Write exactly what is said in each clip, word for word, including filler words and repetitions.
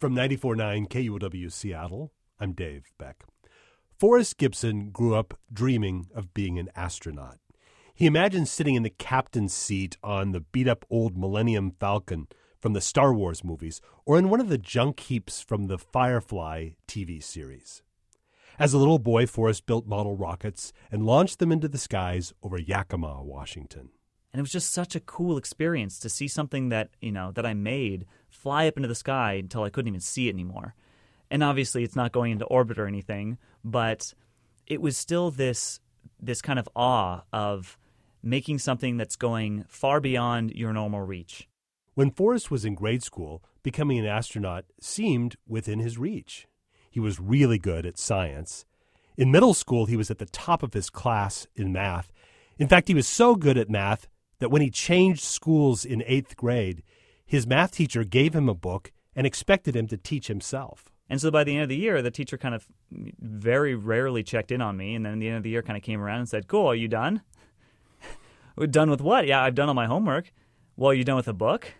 From ninety-four point nine K U O W Seattle, I'm Dave Beck. Forrest Gibson grew up dreaming of being an astronaut. He imagined sitting in the captain's seat on the beat-up old Millennium Falcon from the Star Wars movies, or in one of the junk heaps from the Firefly T V series. As a little boy, Forrest built model rockets and launched them into the skies over Yakima, Washington. And it was just such a cool experience to see something that, you know, that I made fly up into the sky until I couldn't even see it anymore. And obviously it's not going into orbit or anything, but it was still this this kind of awe of making something that's going far beyond your normal reach. When Forrest was in grade school, becoming an astronaut seemed within his reach. He was really good at science. In middle school, he was at the top of his class in math. In fact, he was so good at math that when he changed schools in eighth grade, his math teacher gave him a book and expected him to teach himself. And so by the end of the year, the teacher kind of very rarely checked in on me. And then at the end of the year kind of came around and said, cool, are you done? We're done with what? Yeah, I've done all my homework. Well, are you done with the book?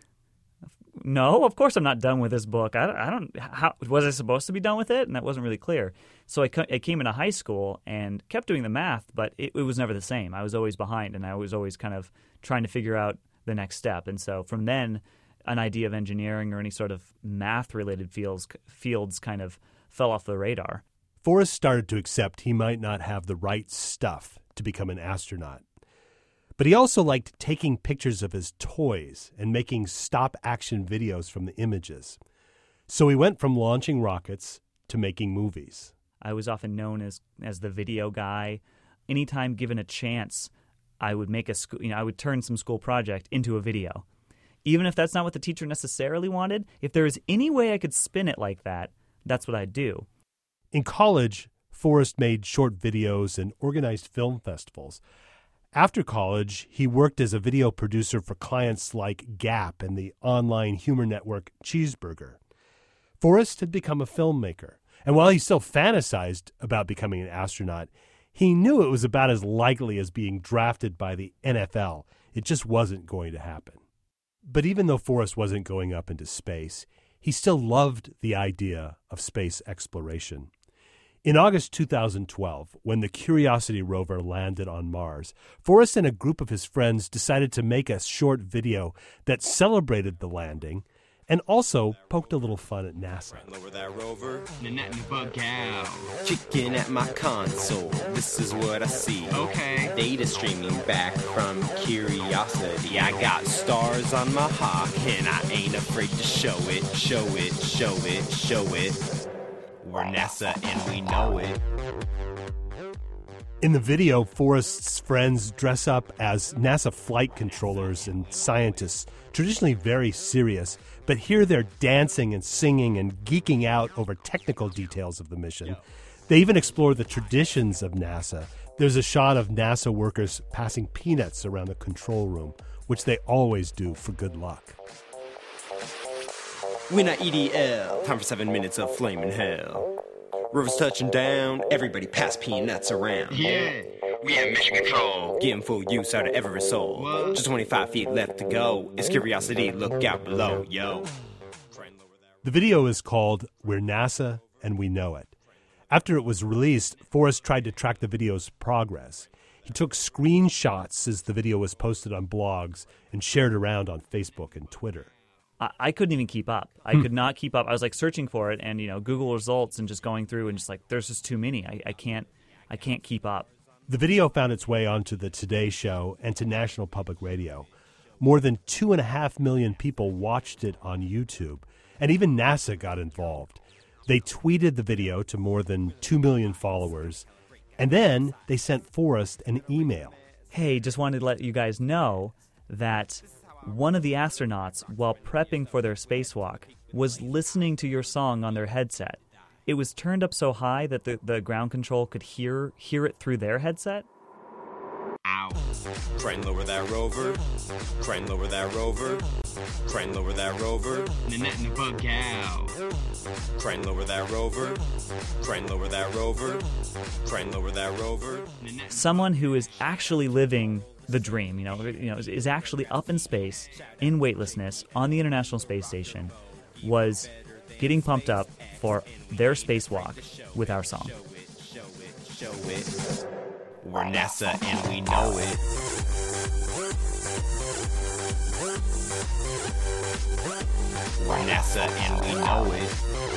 No, of course I'm not done with this book. I don't, I don't how, was I supposed to be done with it? And that wasn't really clear. So I, I came into high school and kept doing the math, but it, it was never the same. I was always behind, and I was always kind of trying to figure out the next step. And so from then, an idea of engineering or any sort of math-related fields, fields kind of fell off the radar. Forrest started to accept he might not have the right stuff to become an astronaut. But he also liked taking pictures of his toys and making stop-action videos from the images. So he went from launching rockets to making movies. I was often known as as the video guy. Anytime given a chance, I would make a school, you know, I would turn some school project into a video. Even if that's not what the teacher necessarily wanted, if there was any way I could spin it like that, that's what I'd do. In college, Forrest made short videos and organized film festivals. After college, he worked as a video producer for clients like Gap and the online humor network Cheeseburger. Forrest had become a filmmaker, and while he still fantasized about becoming an astronaut, he knew it was about as likely as being drafted by the N F L. It just wasn't going to happen. But even though Forrest wasn't going up into space, he still loved the idea of space exploration. In August two thousand twelve, when the Curiosity rover landed on Mars, Forrest and a group of his friends decided to make a short video that celebrated the landing and also poked a little fun at NASA. Lower that rover. Kicking at my console. This is what I see. Okay. Data streaming back from Curiosity. I got stars on my hawk, and I ain't afraid to show it, show it, show it, show it. We're NASA and we know it. In the video, Forrest's friends dress up as NASA flight controllers and scientists, traditionally very serious, but here they're dancing and singing and geeking out over technical details of the mission. They even explore the traditions of NASA. There's a shot of NASA workers passing peanuts around the control room, which they always do for good luck. We're not E D L. Time for seven minutes of flaming hell. Rover's touching down, everybody pass peanuts around. Yeah, we have mission control. Getting full use out of every soul. What? Just twenty-five feet left to go. It's Curiosity, look out below, yo. The video is called We're NASA and We Know It. After it was released, Forrest tried to track the video's progress. He took screenshots as the video was posted on blogs and shared around on Facebook and Twitter. I couldn't even keep up. I hmm. could not keep up. I was like searching for it and, you know, Google results and just going through and just like, there's just too many. I, I can't, I can't keep up. The video found its way onto the Today Show and to National Public Radio. More than two and a half million people watched it on YouTube, and even NASA got involved. They tweeted the video to more than two million followers, and then they sent Forrest an email. Hey, just wanted to let you guys know that one of the astronauts, while prepping for their spacewalk, was listening to your song on their headset. It was turned up so high that the, the ground control could hear hear it through their headset. Ow. Try and lower that rover. Try and lower that rover. Try and lower that rover. Nanette and bug out. Try and lower that rover. Try and lower that rover. Try and lower that rover. Someone who is actually living the dream, you know, you know, is, is actually up in space, in weightlessness, on the International Space Station, was getting pumped up for their spacewalk with our song. We're NASA and we know it. We're NASA and we know it.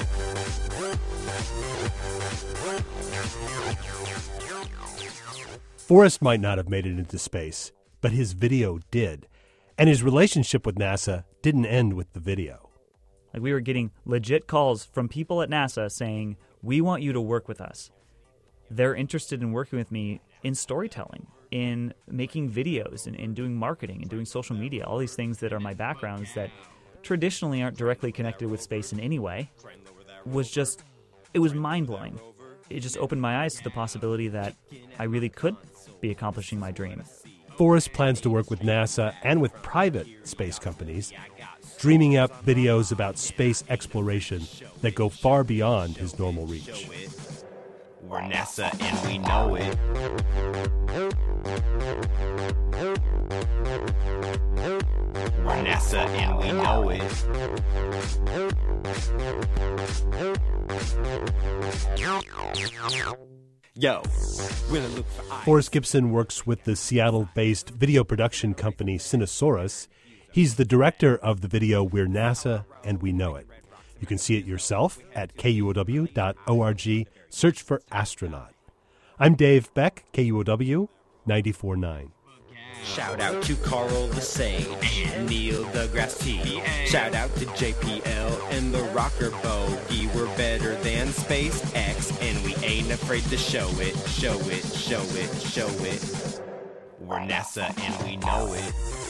Forrest might not have made it into space, but his video did. And his relationship with NASA didn't end with the video. Like, we were getting legit calls from people at NASA saying, we want you to work with us. They're interested in working with me in storytelling, in making videos, in, in doing marketing, and doing social media, all these things that are my backgrounds that traditionally aren't directly connected with space in any way. Was just, it was mind-blowing. It just opened my eyes to the possibility that I really could be accomplishing my dream. Forrest plans to work with NASA and with private space companies, dreaming up videos about space exploration that go far beyond his normal reach. We're NASA and we know it. We're NASA and we know it. Yo, we're gonna look for eyes. Forrest Gibson works with the Seattle-based video production company Cinesaurus. He's the director of the video We're NASA and We Know It. You can see it yourself at K U O W dot org. Search for Astronaut. I'm Dave Beck, K U O W ninety-four point nine. Shout out to Carl the Sage and Neil deGrasse T. Shout out to J P L and the Rocker Bogey. We're better than SpaceX and we ain't afraid to show it, show it, show it, show it. We're NASA and we know it.